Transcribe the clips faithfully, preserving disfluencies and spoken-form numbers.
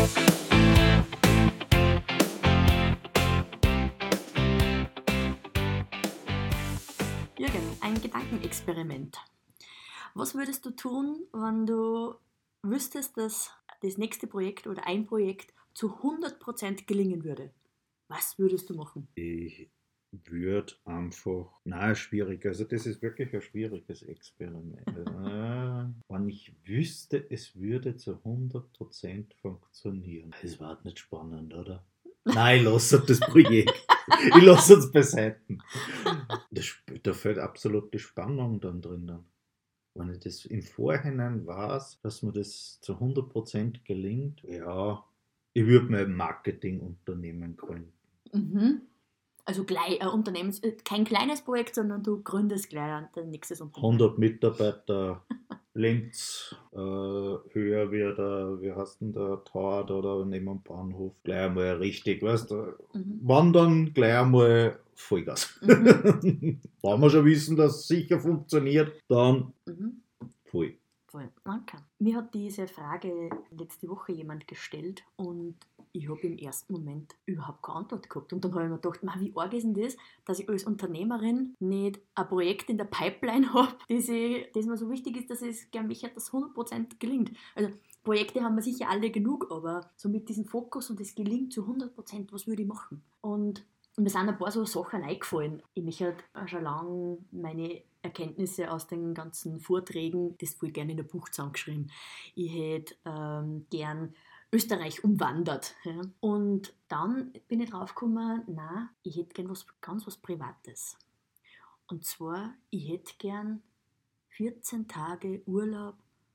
Jürgen, ein Gedankenexperiment. Was würdest du tun, wenn du wüsstest, dass das nächste Projekt oder ein Projekt zu hundert Prozent gelingen würde? Was würdest du machen? Ich würde einfach, na, schwierig, also das ist wirklich ein schwieriges Experiment. äh, wenn ich wüsste, es würde zu hundert Prozent funktionieren. Das war nicht spannend, oder? Nein, ich lasse das Projekt. Ich lasse es beiseite. Das, da fällt absolut die Spannung dann drinnen. Wenn ich das im Vorhinein weiß, dass mir das zu hundert Prozent gelingt, ja, ich würde mein Marketingunternehmen gründen. Mhm. Also gleich ein Unternehmens, kein kleines Projekt, sondern du gründest gleich dein nächstes Unternehmen. hundert Mitarbeiter, links äh, höher wie der, wie heißt denn der Torwart oder neben dem Bahnhof, gleich einmal richtig, weißt du, Mhm. wandern, gleich einmal Vollgas. Mhm. Wenn wir schon wissen, dass es sicher funktioniert, dann Mhm. voll. Voll. Okay. Mir hat diese Frage letzte Woche jemand gestellt und ich habe im ersten Moment überhaupt keine Antwort gehabt. Und dann habe ich mir gedacht, "Ma, wie arg ist denn das, dass ich als Unternehmerin nicht ein Projekt in der Pipeline habe, das, ich, das mir so wichtig ist, dass ich gerne möchte, dass es hundert Prozent gelingt. Also Projekte haben wir sicher alle genug, aber so mit diesem Fokus und es gelingt zu hundert Prozent, was würde ich machen? Und mir sind ein paar so Sachen eingefallen. Ich möchte halt schon lange meine Erkenntnisse aus den ganzen Vorträgen, das voll gerne in der Buch zusammengeschrieben. Ich hätte ähm, gern Österreich umwandert. Ja. Und dann bin ich drauf gekommen, nein, ich hätte gern was ganz was Privates. Und zwar, ich hätte gern vierzehn Tage Urlaub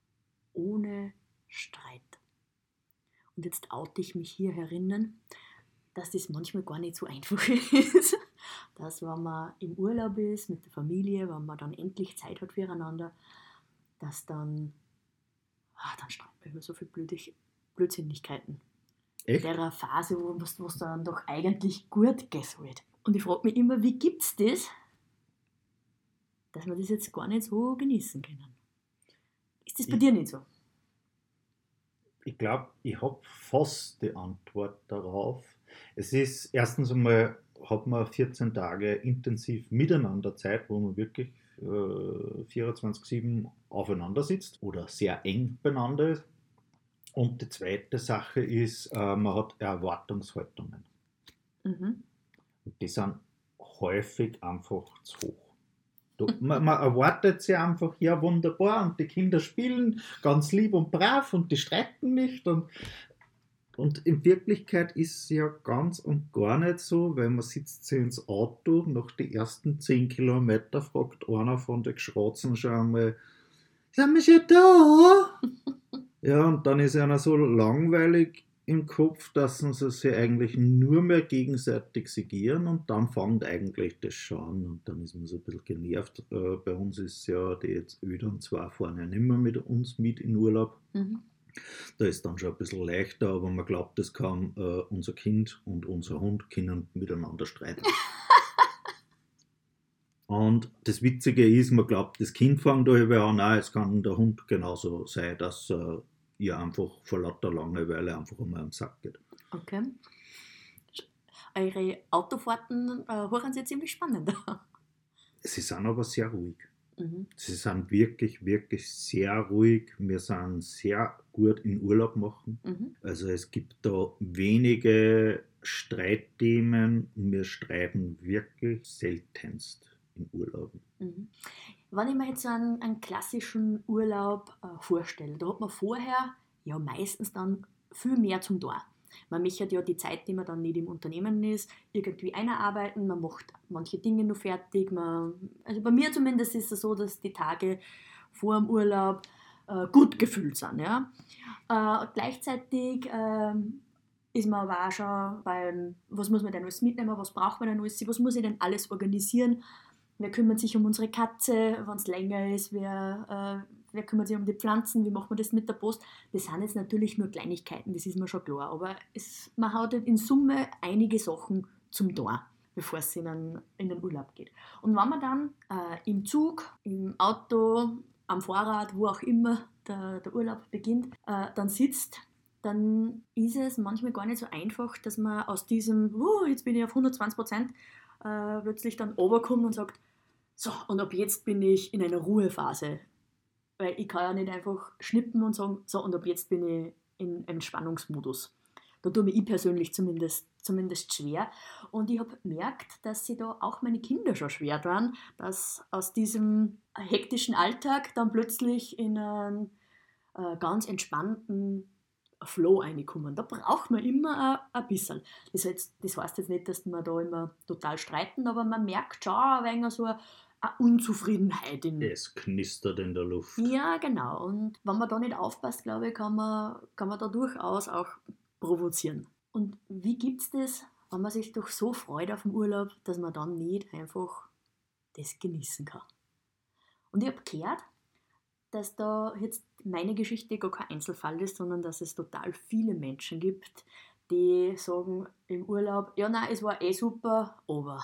ohne Streit. Und jetzt oute ich mich hier herinnen, dass das manchmal gar nicht so einfach ist. Dass, wenn man im Urlaub ist mit der Familie, wenn man dann endlich Zeit hat füreinander, dass dann, ah, dann streiten wir über so viele Blödig, Blödsinnigkeiten. Echt? In der Phase, wo es dann doch eigentlich gut gehen soll. Und ich frage mich immer, wie gibt es das, dass wir das jetzt gar nicht so genießen können? Ist das bei Ich- dir nicht so? Ich glaube, ich habe fast die Antwort darauf. Es ist erstens einmal, hat man vierzehn Tage intensiv miteinander Zeit, wo man wirklich äh, vierundzwanzig sieben aufeinander sitzt oder sehr eng beieinander ist. Und die zweite Sache ist, äh, man hat Erwartungshaltungen. Mhm. Und die sind häufig einfach zu hoch. Du, man, man erwartet sie einfach, ja wunderbar, und die Kinder spielen ganz lieb und brav und die streiten nicht. Und, und in Wirklichkeit ist es ja ganz und gar nicht so, weil man sitzt sie ins Auto, nach den ersten zehn Kilometer fragt einer von den Geschratzen schon einmal, sind wir schon da? Ja, und dann ist einer so langweilig im Kopf, dass sie sich eigentlich nur mehr gegenseitig segieren und dann fängt eigentlich das schon an und dann ist man so ein bisschen genervt. Äh, bei uns ist ja die jetzt Eltern zwar fahren ja nicht mehr mit uns mit in Urlaub. Mhm. Da ist dann schon ein bisschen leichter, aber man glaubt, das kann äh, unser Kind und unser Hund können miteinander streiten. Und das Witzige ist, man glaubt, das Kind fängt da an, nein, es kann der Hund genauso sein, dass äh, ihr einfach vor lauter Langeweile einfach einmal am Sack geht. Okay. Eure Autofahrten äh, hören sich ziemlich spannend an. Sie sind aber sehr ruhig. Mhm. Sie sind wirklich, wirklich sehr ruhig. Wir sind sehr gut in Urlaub machen. Mhm. Also es gibt da wenige Streitthemen. Wir streiten wirklich seltenst in Urlauben. Mhm. Wenn ich mir jetzt so einen, einen klassischen Urlaub äh, vorstelle, da hat man vorher ja meistens dann viel mehr zum Tor. Man möchte ja die Zeit, die man dann nicht im Unternehmen ist, irgendwie einarbeiten, man macht manche Dinge noch fertig. Man, also bei mir zumindest ist es so, dass die Tage vor dem Urlaub äh, gut gefüllt sind. Ja? Äh, gleichzeitig ähm, ist man aber auch schon beim, was muss man denn alles mitnehmen, was braucht man denn alles, was muss ich denn alles organisieren. Wer kümmert sich um unsere Katze, wenn es länger ist? Wer, äh, wer kümmert sich um die Pflanzen? Wie macht man das mit der Post? Das sind jetzt natürlich nur Kleinigkeiten, das ist mir schon klar. Aber es, man hat in Summe einige Sachen zum Tor, bevor es in einen, in den Urlaub geht. Und wenn man dann äh, im Zug, im Auto, am Fahrrad, wo auch immer der, der Urlaub beginnt, äh, dann sitzt, dann ist es manchmal gar nicht so einfach, dass man aus diesem, oh, jetzt bin ich auf hundertzwanzig Prozent, äh, plötzlich dann runterkommt und sagt, so, und ab jetzt bin ich in einer Ruhephase. Weil ich kann ja nicht einfach schnippen und sagen, so, und ab jetzt bin ich in einem Entspannungsmodus. Da tue mir ich persönlich zumindest, zumindest schwer. Und ich habe gemerkt, dass sie da auch meine Kinder schon schwer tun, dass aus diesem hektischen Alltag dann plötzlich in einen äh, ganz entspannten Flow reinkommen. Da braucht man immer ein, ein bisschen. Das heißt, das heißt jetzt nicht, dass wir da immer total streiten, aber man merkt schon ein wenig so eine, eine Unzufriedenheit in. Es knistert in der Luft. Ja, genau. Und wenn man da nicht aufpasst, glaube ich, kann man, kann man da durchaus auch provozieren. Und wie gibt es das, wenn man sich doch so freut auf den Urlaub, dass man dann nicht einfach das genießen kann? Und ich habe gehört, dass da jetzt meine Geschichte gar kein Einzelfall ist, sondern dass es total viele Menschen gibt, die sagen im Urlaub, ja nein, es war eh super, aber.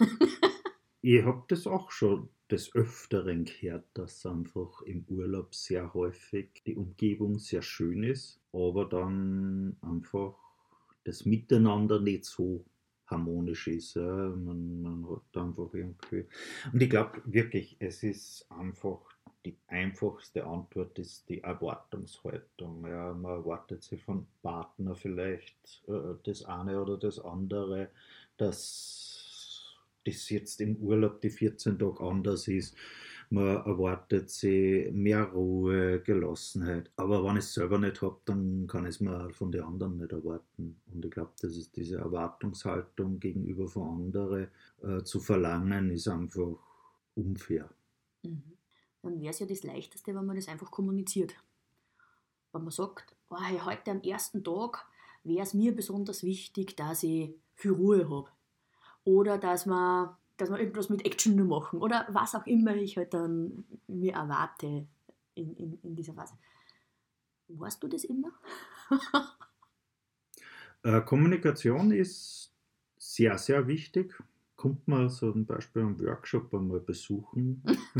Ich habe das auch schon des Öfteren gehört, dass einfach im Urlaub sehr häufig die Umgebung sehr schön ist, aber dann einfach das Miteinander nicht so harmonisch ist. Ja. Man, man hat einfach irgendwie. Und ich glaube wirklich, es ist einfach die einfachste Antwort ist die Erwartungshaltung. Ja, man erwartet sich von Partner vielleicht äh, das eine oder das andere, dass das jetzt im Urlaub die vierzehn Tage anders ist. Man erwartet sich mehr Ruhe, Gelassenheit. Aber wenn ich es selber nicht habe, dann kann ich es mir von den anderen nicht erwarten. Und ich glaube, das ist diese Erwartungshaltung gegenüber von anderen äh, zu verlangen, ist einfach unfair. Mhm. Dann wäre es ja das Leichteste, wenn man das einfach kommuniziert. Wenn man sagt, oh, hey, heute am ersten Tag wäre es mir besonders wichtig, dass ich viel Ruhe habe. Oder dass wir, dass wir irgendwas mit Action nur machen. Oder was auch immer ich halt dann mir erwarte in, in, in dieser Phase. Weißt du das immer? äh, Kommunikation ist sehr, sehr wichtig. Kommt man zum Beispiel einen Workshop einmal besuchen.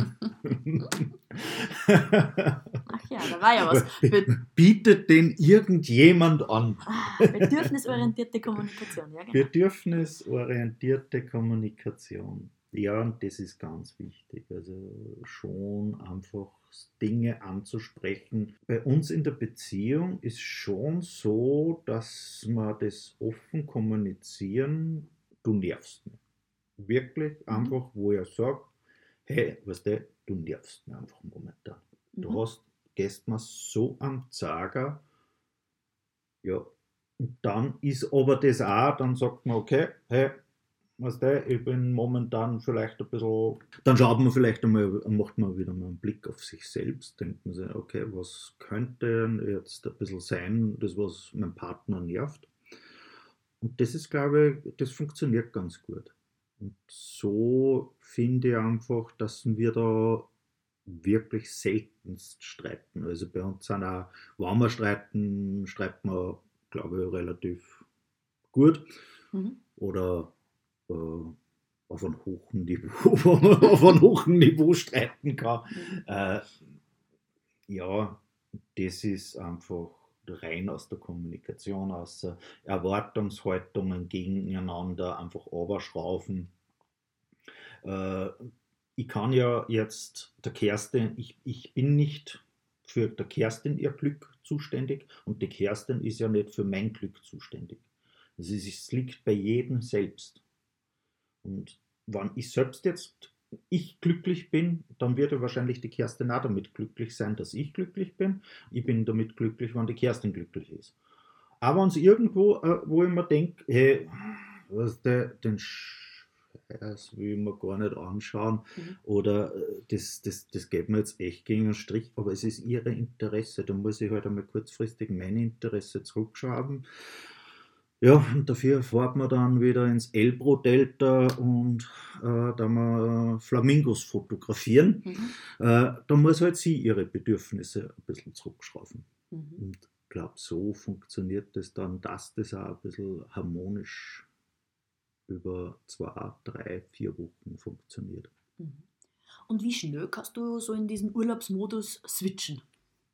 Ach ja, da war ja was. Be- Bietet den irgendjemand an? Bedürfnisorientierte Kommunikation, ja genau. Bedürfnisorientierte Kommunikation. Ja, und das ist ganz wichtig. Also schon einfach Dinge anzusprechen. Bei uns in der Beziehung ist schon so, dass wir das offen kommunizieren, du nervst mich. Wirklich Mhm. einfach, wo er sagt, hey, weißt du, du nervst mich einfach momentan. Du Mhm. hast, gehst mir so am Zager, ja, und dann ist aber das auch, dann sagt man, okay, hey, weißt du, ich bin momentan vielleicht ein bisschen, dann schaut man vielleicht einmal, macht man wieder mal einen Blick auf sich selbst, denkt man sich, okay, was könnte jetzt ein bisschen sein, das was mein Partner nervt. Und das ist, glaube ich, das funktioniert ganz gut. Und so finde ich einfach, dass wir da wirklich seltenst streiten. Also bei uns sind auch, wenn wir streiten, streiten wir, glaube ich, relativ gut. Mhm. Oder äh, auf einem hohen Niveau, wo man auf einem hohen Niveau streiten kann. Mhm. Äh, ja, das ist einfach rein aus der Kommunikation, aus äh, Erwartungshaltungen gegeneinander einfach überschrauben. Äh, ich kann ja jetzt der Kerstin, ich, ich bin nicht für der Kerstin ihr Glück zuständig und die Kerstin ist ja nicht für mein Glück zuständig. Es, ist, es liegt bei jedem selbst. Und wenn ich selbst jetzt ich glücklich bin, dann wird ja wahrscheinlich die Kerstin auch damit glücklich sein, dass ich glücklich bin. Ich bin damit glücklich, wenn die Kerstin glücklich ist. Aber wenn es irgendwo, äh, wo ich mir denke, hey, was der, den Scheiß will ich mir gar nicht anschauen Mhm. oder äh, das, das, das geht mir jetzt echt gegen den Strich, aber es ist ihre Interesse. Da muss ich halt einmal kurzfristig mein Interesse zurückschrauben. Ja, und dafür fährt man dann wieder ins Elbro-Delta und äh, da mal Flamingos fotografieren. Mhm. Äh, da muss halt sie ihre Bedürfnisse ein bisschen zurückschrauben. Mhm. Und ich glaube, so funktioniert das dann, dass das auch ein bisschen harmonisch über zwei, drei, vier Wochen funktioniert. Mhm. Und wie schnell kannst du so in diesen Urlaubsmodus switchen?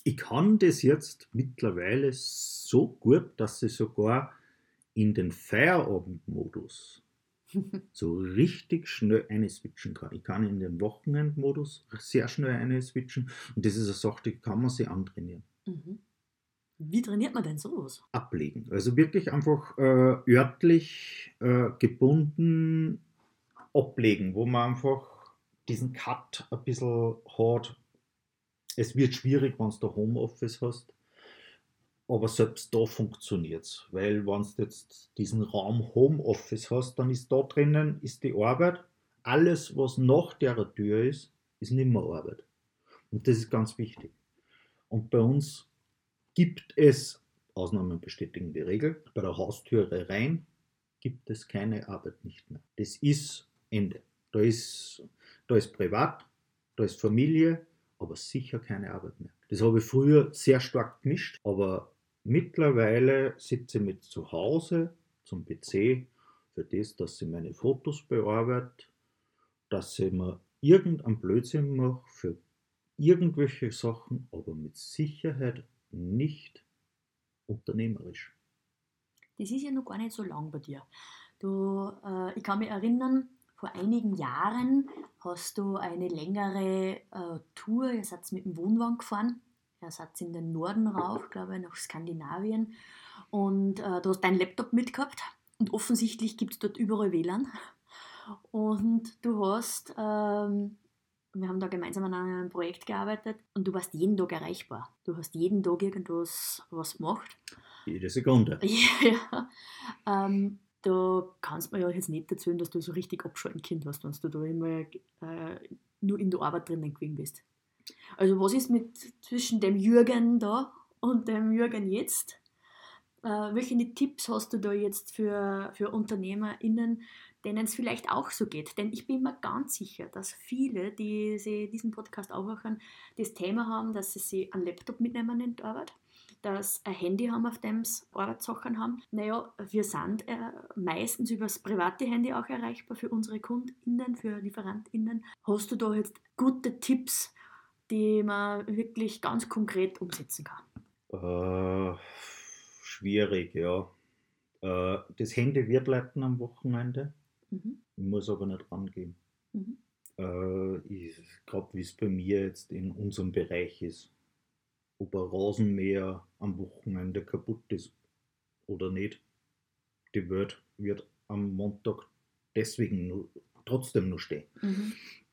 Ich kann das jetzt mittlerweile so gut, dass ich sogar in den Feierabendmodus so richtig schnell einswitchen kann. Ich kann in den Wochenendmodus sehr schnell einswitchen und das ist eine Sache, die kann man sich antrainieren. Mhm. Wie trainiert man denn sowas? Ablegen. Also wirklich einfach äh, örtlich äh, gebunden ablegen, wo man einfach diesen Cut ein bisschen hat. Es wird schwierig, wenn du Homeoffice hast, aber selbst da funktioniert es, weil wenn du jetzt diesen Raum Homeoffice hast, dann ist da drinnen ist die Arbeit. Alles, was nach der Tür ist, ist nicht mehr Arbeit. Und das ist ganz wichtig. Und bei uns gibt es, Ausnahmen bestätigen die Regel, bei der Haustüre rein gibt es keine Arbeit nicht mehr. Das ist Ende. Da ist, da ist privat, da ist Familie, aber sicher keine Arbeit mehr. Das habe ich früher sehr stark gemischt, aber mittlerweile sitze ich mit zu Hause zum P C für das, dass ich meine Fotos bearbeite, dass ich mir irgendeinen Blödsinn mache für irgendwelche Sachen, aber mit Sicherheit nicht unternehmerisch. Das ist ja noch gar nicht so lang bei dir. Du, äh, ich kann mich erinnern, vor einigen Jahren hast du eine längere äh, Tour, ihr seid mit dem Wohnwagen gefahren, ihr seid in den Norden rauf, glaube ich, nach Skandinavien und äh, du hast deinen Laptop mitgehabt und offensichtlich gibt es dort überall W L A N und du hast, ähm, wir haben da gemeinsam an einem Projekt gearbeitet und du warst jeden Tag erreichbar. Du hast jeden Tag irgendwas was gemacht. Jede Sekunde. Ja, ähm, da kannst du mir ja jetzt nicht erzählen, dass du so richtig abschalten Kind hast, wenn du da immer äh, nur in der Arbeit drinnen gewesen bist. Also was ist mit zwischen dem Jürgen da und dem Jürgen jetzt? Äh, welche Tipps hast du da jetzt für, für UnternehmerInnen, denen es vielleicht auch so geht? Denn ich bin mir ganz sicher, dass viele, die sie diesen Podcast auch hören, das Thema haben, dass sie sich einen Laptop mitnehmen in die Arbeit, dass ein Handy haben, auf dem sie Arbeitssachen haben. Naja, wir sind äh, meistens über das private Handy auch erreichbar für unsere KundInnen, für LieferantInnen. Hast du da jetzt gute Tipps, die man wirklich ganz konkret umsetzen kann? Äh, schwierig, ja. Äh, das Handy wird leiten am Wochenende. Mhm. Ich muss aber nicht rangehen. Mhm. Äh, ich glaube, wie es bei mir jetzt in unserem Bereich ist, ob ein Rasenmäher am Wochenende kaputt ist oder nicht. Die Welt wird am Montag deswegen nur, trotzdem nur stehen. Mhm.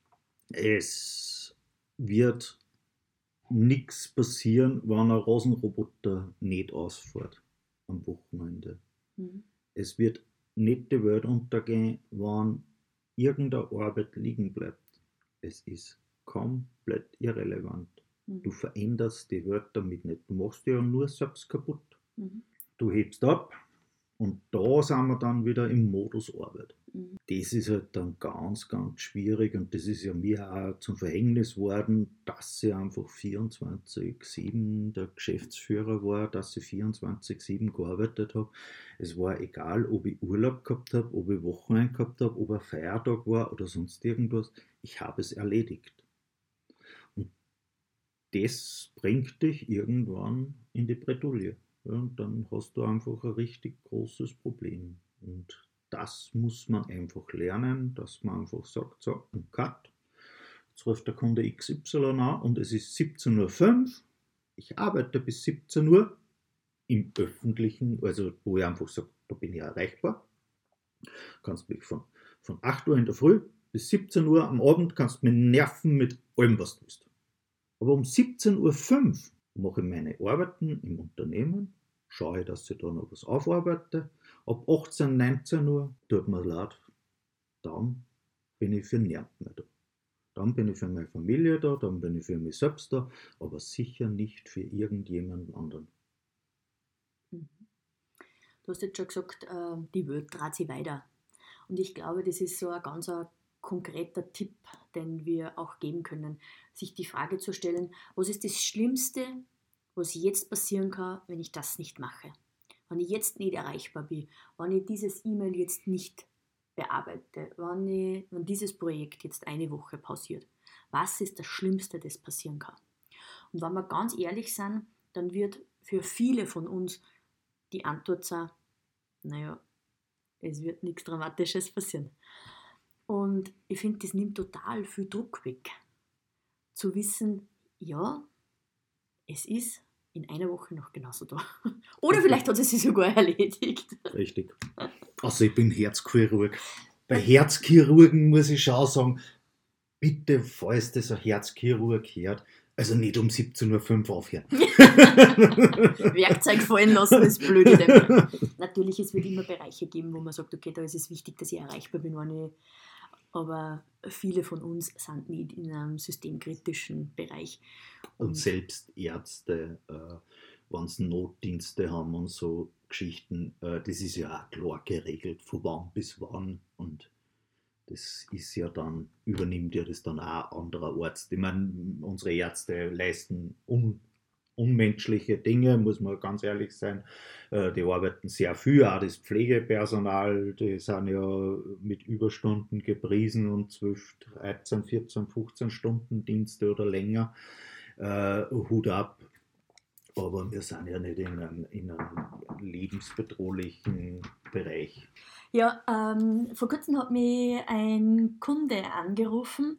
Es wird nichts passieren, wenn ein Rasenroboter nicht ausfährt am Wochenende. Mhm. Es wird nicht die Welt untergehen, wenn irgendeine Arbeit liegen bleibt. Es ist komplett irrelevant. Mhm. Du veränderst die Welt damit nicht. Du machst dir ja nur selbst kaputt. Mhm. Du hebst ab und da sind wir dann wieder im Modus Arbeit. Mhm. Das ist halt dann ganz, ganz schwierig und das ist ja mir auch zum Verhängnis worden, dass ich einfach vierundzwanzig sieben der Geschäftsführer war, dass ich vierundzwanzig sieben gearbeitet habe. Es war egal, ob ich Urlaub gehabt habe, ob ich Wochenende gehabt habe, ob ein Feiertag war oder sonst irgendwas. Ich habe es erledigt. Und das bringt dich irgendwann in die Bredouille. Ja, und dann hast du einfach ein richtig großes Problem. Und das muss man einfach lernen, dass man einfach sagt, so, ein Cut. Jetzt ruft der Kunde X Y an und es ist siebzehn Uhr fünf. Ich arbeite bis siebzehn Uhr im Öffentlichen, also wo ich einfach sage, da bin ich erreichbar. Kannst mich von, von acht Uhr in der Früh bis siebzehn Uhr am Abend kannst mich nerven mit allem, was du willst. Aber um siebzehn Uhr fünf mache ich meine Arbeiten im Unternehmen, schaue ich, dass ich da noch was aufarbeite. Ab achtzehn, neunzehn Uhr tut mir leid, dann bin ich für niemanden mehr da. Dann bin ich für meine Familie da, dann bin ich für mich selbst da, aber sicher nicht für irgendjemand anderen. Mhm. Du hast jetzt schon gesagt, äh, die Welt dreht sich weiter. Und ich glaube, das ist so ein ganz ein konkreter Tipp, den wir auch geben können, sich die Frage zu stellen, was ist das Schlimmste, was jetzt passieren kann, wenn ich das nicht mache? Wenn ich jetzt nicht erreichbar bin, wenn ich dieses E-Mail jetzt nicht bearbeite, wenn, ich, wenn dieses Projekt jetzt eine Woche pausiert. Was ist das Schlimmste, das passieren kann? Und wenn wir ganz ehrlich sind, dann wird für viele von uns die Antwort sein, naja, es wird nichts Dramatisches passieren. Und ich finde, das nimmt total viel Druck weg. Zu wissen, ja, es ist in einer Woche noch genauso da. Oder vielleicht hat es sich sogar erledigt. Richtig. Also ich bin Herzchirurg. Bei Herzchirurgen muss ich schon sagen, bitte, falls das ein Herzchirurg hört, also nicht um siebzehn Uhr fünf aufhören. Werkzeug fallen lassen ist blöd. Dabei. Natürlich, es wird immer Bereiche geben, wo man sagt, okay, da ist es wichtig, dass ich erreichbar bin, wenn ich, aber viele von uns sind nicht in einem systemkritischen Bereich. Und, und selbst Ärzte, äh, wenn sie Notdienste haben und so Geschichten, äh, das ist ja auch klar geregelt, von wann bis wann. Und das ist ja dann, übernimmt ja das dann auch ein anderer Arzt. Ich meine, unsere Ärzte leisten un, unmenschliche Dinge, muss man ganz ehrlich sein. Die arbeiten sehr viel, auch das Pflegepersonal, die sind ja mit Überstunden gepriesen und zwölf, dreizehn, vierzehn, fünfzehn Stunden Dienste oder länger. Äh, Hut ab. Aber wir sind ja nicht in einem, in einem lebensbedrohlichen Bereich. Ja, ähm, vor kurzem hat mich ein Kunde angerufen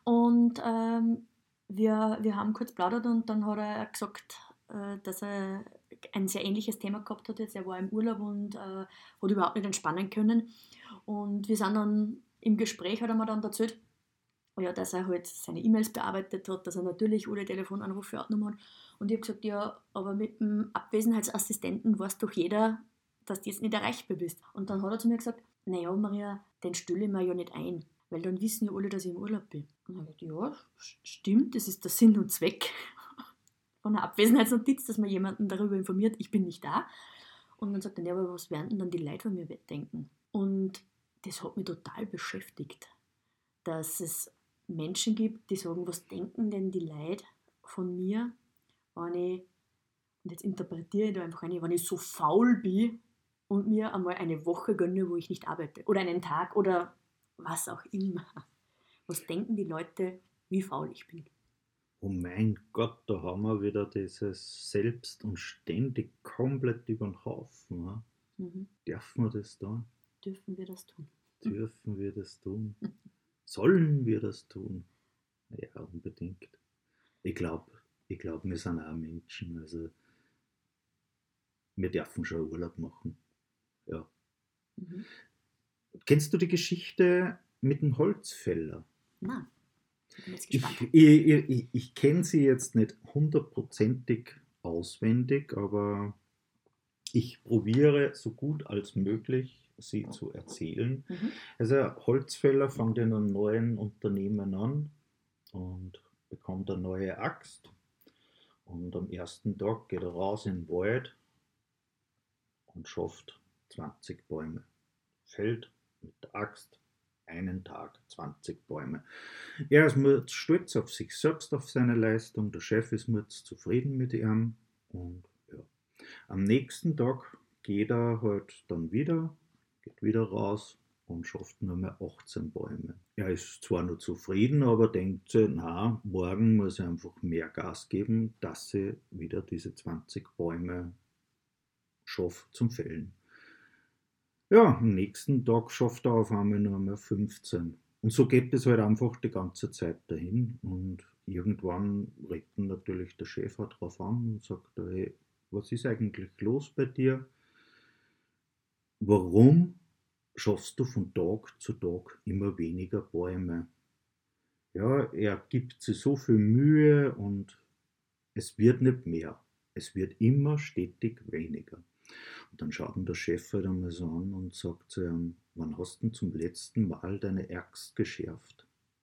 und ähm, wir, wir haben kurz plaudert und dann hat er gesagt, äh, dass er ein sehr ähnliches Thema gehabt hat. Jetzt. Er war im Urlaub und äh, hat überhaupt nicht entspannen können. Und wir sind dann im Gespräch, hat er mir dann erzählt, ja, dass er halt seine E-Mails bearbeitet hat, dass er natürlich alle Telefonanrufe aufgenommen hat. Und ich habe gesagt, ja, aber mit dem Abwesenheitsassistenten weiß doch jeder, dass du jetzt nicht erreichbar bist. Und dann hat er zu mir gesagt, naja, Maria, den stelle ich mir ja nicht ein, weil dann wissen ja alle, dass ich im Urlaub bin. Und dann habe ich gesagt, ja, stimmt, das ist der Sinn und Zweck von einer Abwesenheitsnotiz, dass man jemanden darüber informiert, ich bin nicht da. Und dann sagt er, ja, aber was werden denn dann die Leute von mir denken? Und das hat mich total beschäftigt, dass es Menschen gibt, die sagen, was denken denn die Leute von mir, wenn ich, und jetzt interpretiere ich da einfach eine, wenn ich so faul bin und mir einmal eine Woche gönne, wo ich nicht arbeite. Oder einen Tag oder was auch immer. Was denken die Leute, wie faul ich bin? Oh mein Gott, da haben wir wieder dieses Selbst und ständig komplett über den Haufen. Ne? Mhm. Dürfen wir das tun? Dürfen wir das tun? Dürfen wir das tun? Sollen wir das tun? Ja, unbedingt. Ich glaube, ich glaub, wir sind auch Menschen. Also wir dürfen schon Urlaub machen. Ja. Mhm. Kennst du die Geschichte mit dem Holzfäller? Nein. Ich, ich, ich, ich kenne sie jetzt nicht hundertprozentig auswendig, aber ich probiere so gut als möglich, sie zu erzählen. Mhm. Also ein Holzfäller fängt in einem neuen Unternehmen an und bekommt eine neue Axt. Und am ersten Tag geht er raus in den Wald und schafft zwanzig Bäume. Fällt mit der Axt einen Tag zwanzig Bäume. Er ist stolz auf sich selbst, auf seine Leistung. Der Chef ist zufrieden mit ihm. Und ja. Am nächsten Tag geht er halt dann wieder, geht wieder raus und schafft nur mehr achtzehn Bäume. Er ist zwar nur zufrieden, aber denkt sich, na, morgen muss er einfach mehr Gas geben, dass sie wieder diese zwanzig Bäume schafft zum Fällen. Ja, am nächsten Tag schafft er auf einmal nur mehr fünfzehn. Und so geht es halt einfach die ganze Zeit dahin. Und irgendwann regt ihn natürlich der Chef auch drauf an und sagt, hey, was ist eigentlich los bei dir? Warum schaffst du von Tag zu Tag immer weniger Bäume? Ja, er gibt sich so viel Mühe und es wird nicht mehr. Es wird immer stetig weniger. Und dann schaut ihn der Chef halt einmal so an und sagt zu ihm, wann hast du zum letzten Mal deine Axt geschärft?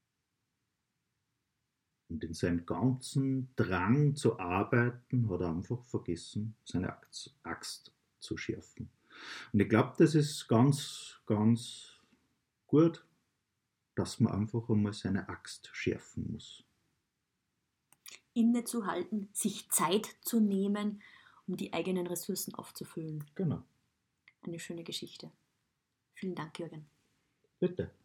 Und in seinem ganzen Drang zu arbeiten hat er einfach vergessen, seine Axt, Axt zu schärfen. Und ich glaube, das ist ganz, ganz gut, dass man einfach einmal seine Axt schärfen muss. Innezuhalten, sich Zeit zu nehmen, um die eigenen Ressourcen aufzufüllen. Genau. Eine schöne Geschichte. Vielen Dank, Jürgen. Bitte.